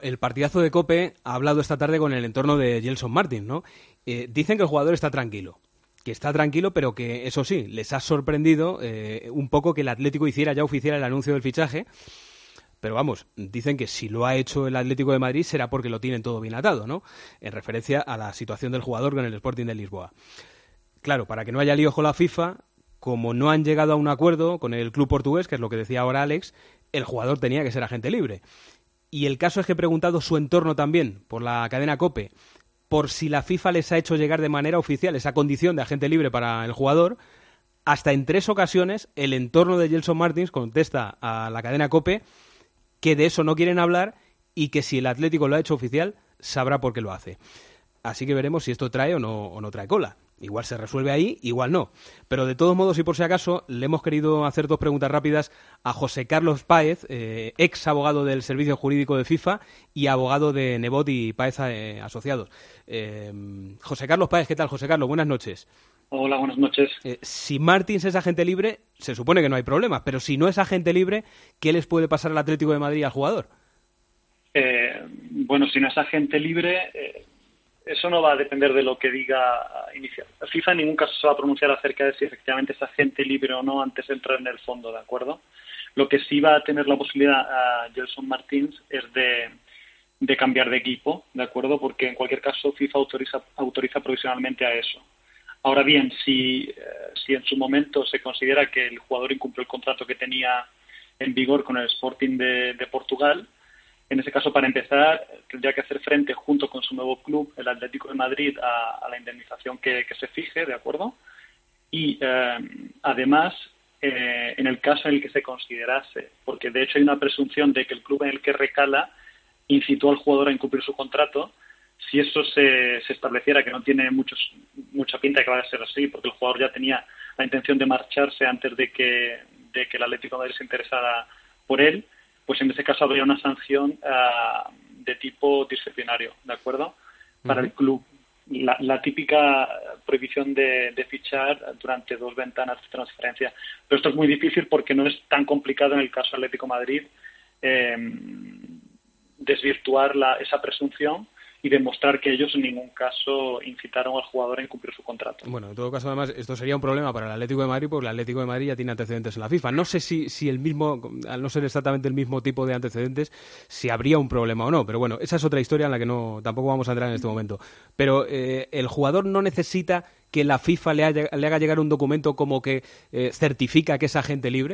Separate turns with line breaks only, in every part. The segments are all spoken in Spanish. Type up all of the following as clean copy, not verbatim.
El partidazo de COPE ha hablado esta tarde con el entorno de Gelson Martins, ¿no? Dicen que el jugador está tranquilo, pero que, eso sí, les ha sorprendido un poco que el Atlético hiciera ya oficial el anuncio del fichaje. Pero vamos, dicen que si lo ha hecho el Atlético de Madrid será porque lo tienen todo bien atado, ¿no? En referencia a la situación del jugador con el Sporting de Lisboa. Claro, para que no haya lío con la FIFA, como no han llegado a un acuerdo con el club portugués, que es lo que decía ahora Alex, el jugador tenía que ser agente libre. Y el caso es que he preguntado su entorno también, por la cadena COPE, por si la FIFA les ha hecho llegar de manera oficial esa condición de agente libre para el jugador. Hasta en 3 ocasiones el entorno de Gelson Martins contesta a la cadena COPE que de eso no quieren hablar y que si el Atlético lo ha hecho oficial, sabrá por qué lo hace. Así que veremos si esto trae o no trae cola. Igual se resuelve ahí, igual no. Pero de todos modos, y por si acaso, le hemos querido hacer 2 preguntas rápidas a José Carlos Páez, ex abogado del Servicio Jurídico de FIFA y abogado de Nebot y Páez Asociados. José Carlos Páez, ¿qué tal, José Carlos? Buenas noches.
Hola, buenas noches.
Si Martins es agente libre, se supone que no hay problemas, pero si no es agente libre, ¿qué les puede pasar al Atlético de Madrid y al jugador?
Bueno, si no es agente libre, eso no va a depender de lo que diga inicial. FIFA en ningún caso se va a pronunciar acerca de si efectivamente es agente libre o no antes de entrar en el fondo, ¿de acuerdo? Lo que sí va a tener la posibilidad a Gelson Martins es de cambiar de equipo, ¿de acuerdo? Porque en cualquier caso FIFA autoriza provisionalmente a eso. Ahora bien, si en su momento se considera que el jugador incumplió el contrato que tenía en vigor con el Sporting de Portugal, en ese caso, para empezar, tendría que hacer frente junto con su nuevo club, el Atlético de Madrid, a la indemnización que se fije, ¿de acuerdo? Y además, en el caso en el que se considerase, porque de hecho hay una presunción de que el club en el que recala incitó al jugador a incumplir su contrato, si eso se estableciera, que no tiene mucha pinta de que vaya a ser así, porque el jugador ya tenía la intención de marcharse antes de que el Atlético de Madrid se interesara por él, pues en ese caso habría una sanción de tipo disciplinario, ¿de acuerdo? Para el club. La típica prohibición de fichar durante 2 ventanas de transferencia. Pero esto es muy difícil porque no es tan complicado en el caso Atlético de Madrid desvirtuar esa presunción y demostrar que ellos en ningún caso incitaron al jugador a incumplir su contrato.
Bueno, en todo caso, además, esto sería un problema para el Atlético de Madrid, porque el Atlético de Madrid ya tiene antecedentes en la FIFA. No sé si el mismo, al no ser exactamente el mismo tipo de antecedentes, si habría un problema o no. Pero bueno, esa es otra historia en la que tampoco vamos a entrar en este momento. Pero el jugador no necesita que la FIFA le haga llegar un documento como que certifica que es agente libre.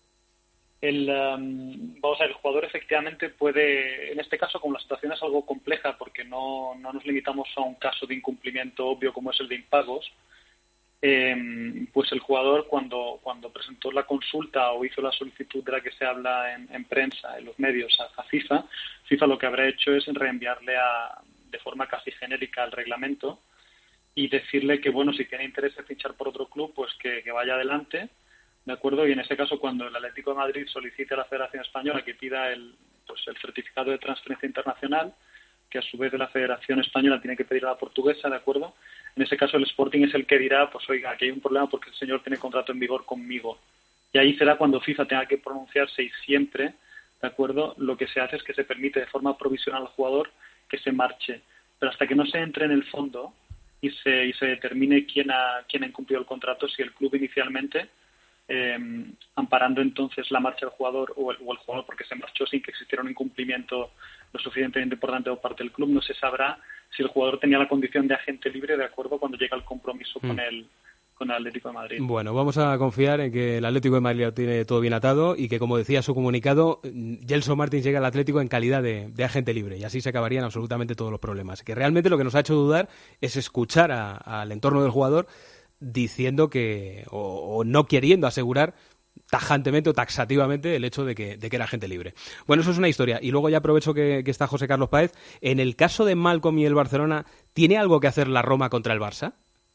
Vamos a ver, el jugador efectivamente puede, en este caso, como la situación es algo compleja porque no nos limitamos a un caso de incumplimiento obvio como es el de impagos, pues el jugador cuando presentó la consulta o hizo la solicitud de la que se habla en prensa, en los medios, a FIFA lo que habrá hecho es reenviarle de forma casi genérica al reglamento y decirle que, bueno, si tiene interés en fichar por otro club, pues que vaya adelante, ¿de acuerdo? Y en ese caso, cuando el Atlético de Madrid solicite a la Federación Española que pida el certificado de transferencia internacional, que a su vez de la Federación Española tiene que pedir a la portuguesa, ¿de acuerdo? En ese caso el Sporting es el que dirá, pues oiga, aquí hay un problema porque el señor tiene contrato en vigor conmigo. Y ahí será cuando FIFA tenga que pronunciarse y siempre, ¿de acuerdo? Lo que se hace es que se permite de forma provisional al jugador que se marche. Pero hasta que no se entre en el fondo y se determine quién ha incumplido el contrato, si el club inicialmente amparando entonces la marcha del jugador o el jugador porque se marchó sin que existiera un incumplimiento lo suficientemente importante por parte del club, no se sabrá si el jugador tenía la condición de agente libre, de acuerdo, cuando llega el compromiso con el Atlético de Madrid.
Bueno, vamos a confiar en que el Atlético de Madrid lo tiene todo bien atado y que, como decía su comunicado, Gelson Martins llega al Atlético en calidad de agente libre y así se acabarían absolutamente todos los problemas. Que realmente lo que nos ha hecho dudar es escuchar al entorno del jugador diciendo que, o no queriendo asegurar tajantemente o taxativamente el hecho de que era agente libre. Bueno, eso es una historia. Y luego ya aprovecho que está José Carlos Páez. En el caso de Malcom y el Barcelona, ¿tiene algo que hacer la Roma contra el Barça?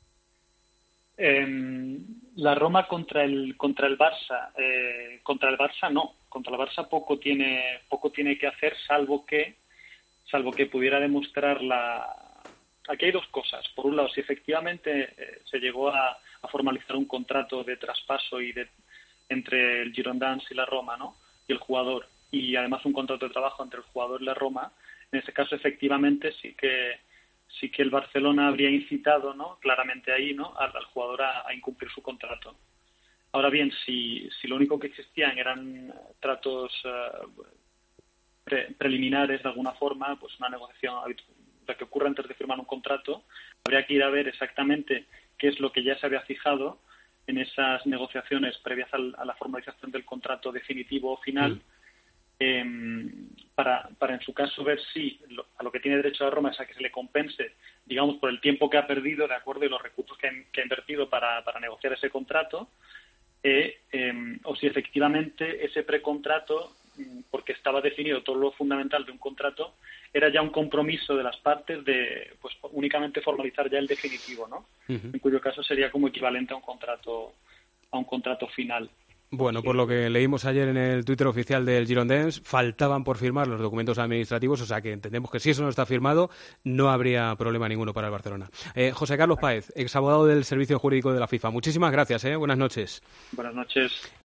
La Roma contra el Barça, contra el Barça no. Contra el Barça poco tiene que hacer, salvo que pudiera demostrar Aquí hay 2 cosas. Por un lado, si efectivamente se llegó a formalizar un contrato de traspaso entre el Girondins y la Roma, ¿no? Y el jugador, y además un contrato de trabajo entre el jugador y la Roma, en ese caso efectivamente sí que el Barcelona habría incitado, ¿no?, claramente ahí, ¿no?, al jugador a incumplir su contrato. Ahora bien, si lo único que existían eran tratos preliminares de alguna forma, pues una negociación la que ocurre antes de firmar un contrato, habría que ir a ver exactamente qué es lo que ya se había fijado en esas negociaciones previas a la formalización del contrato definitivo o final, para en su caso ver si a lo que tiene derecho la Roma es a que se le compense, digamos, por el tiempo que ha perdido, de acuerdo, y los recursos que ha invertido para negociar ese contrato, o si efectivamente ese precontrato, porque estaba definido todo lo fundamental de un contrato, era ya un compromiso de las partes de, pues, únicamente formalizar ya el definitivo, ¿no? En cuyo caso sería como equivalente a un contrato final.
Bueno, por lo que leímos ayer en el Twitter oficial del Girondins, faltaban por firmar los documentos administrativos, o sea que entendemos que si eso no está firmado, no habría problema ninguno para el Barcelona. José Carlos Páez, exabogado del Servicio Jurídico de la FIFA. Muchísimas gracias, buenas noches.
Buenas noches.